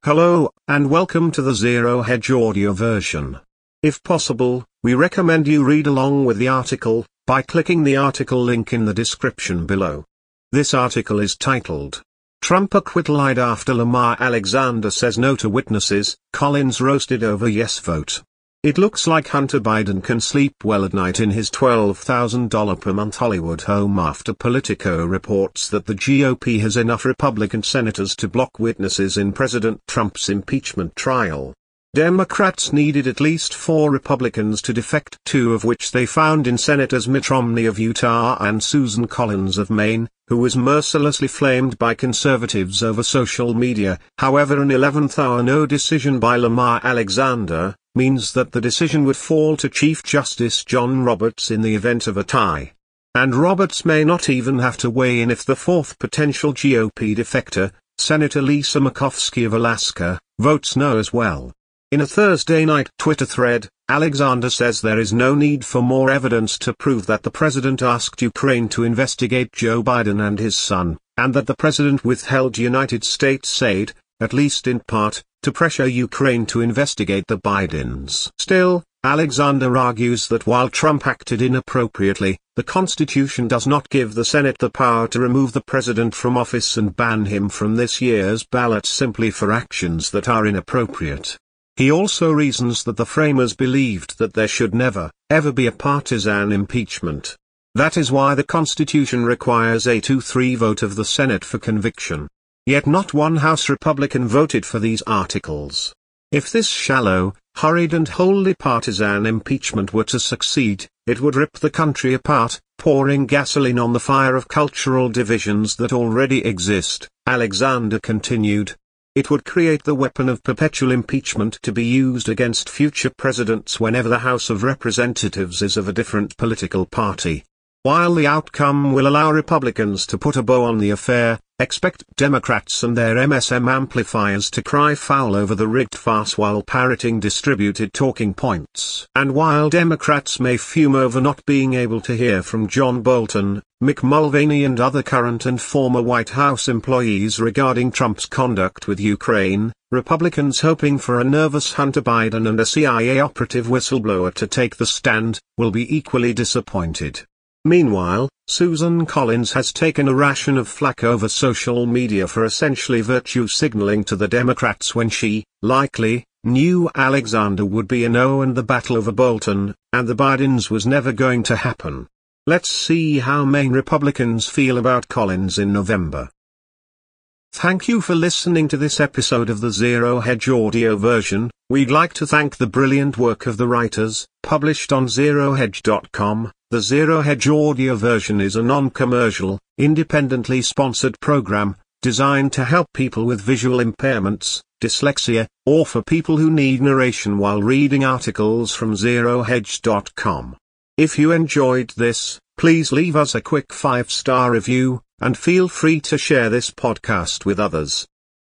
Hello, and welcome to the Zero Hedge audio version. If possible, we recommend you read along with the article, by clicking the article link in the description below. This article is titled, Trump Acquittal After Lamar Alexander Says No to Witnesses, Collins Roasted Over Yes Vote. It looks like Hunter Biden can sleep well at night in his $12,000 per month Hollywood home after Politico reports that the GOP has enough Republican senators to block witnesses in President Trump's impeachment trial. Democrats needed at least 4 Republicans to defect, 2 of which they found in Senators Mitt Romney of Utah and Susan Collins of Maine, who was mercilessly flamed by conservatives over social media. However, an 11th-hour no decision by Lamar Alexander means that the decision would fall to Chief Justice John Roberts in the event of a tie. And Roberts may not even have to weigh in if the 4th potential GOP defector, Senator Lisa Murkowski of Alaska, votes no as well. In a Thursday night Twitter thread, Alexander says there is no need for more evidence to prove that the president asked Ukraine to investigate Joe Biden and his son, and that the president withheld United States aid, at least in part, to pressure Ukraine to investigate the Bidens. Still, Alexander argues that while Trump acted inappropriately, the Constitution does not give the Senate the power to remove the president from office and ban him from this year's ballot simply for actions that are inappropriate. He also reasons that the framers believed that there should never, ever be a partisan impeachment. That is why the Constitution requires a 2-3 vote of the Senate for conviction. Yet not one House Republican voted for these articles. If this shallow, hurried and wholly partisan impeachment were to succeed, it would rip the country apart, pouring gasoline on the fire of cultural divisions that already exist, Alexander continued. It would create the weapon of perpetual impeachment to be used against future presidents whenever the House of Representatives is of a different political party. While the outcome will allow Republicans to put a bow on the affair, expect Democrats and their MSM amplifiers to cry foul over the rigged farce while parroting distributed talking points. And while Democrats may fume over not being able to hear from John Bolton, Mick Mulvaney and other current and former White House employees regarding Trump's conduct with Ukraine, Republicans hoping for a nervous Hunter Biden and a CIA operative whistleblower to take the stand, will be equally disappointed. Meanwhile, Susan Collins has taken a ration of flack over social media for essentially virtue signaling to the Democrats when she, likely, knew Alexander would be a no and the battle over Bolton and the Bidens was never going to happen. Let's see how Maine Republicans feel about Collins in November. Thank you for listening to this episode of the Zero Hedge audio version. We'd like to thank the brilliant work of the writers, published on ZeroHedge.com. The Zero Hedge audio version is a non-commercial, independently sponsored program, designed to help people with visual impairments, dyslexia, or for people who need narration while reading articles from ZeroHedge.com. If you enjoyed this, please leave us a quick 5-star review, and feel free to share this podcast with others.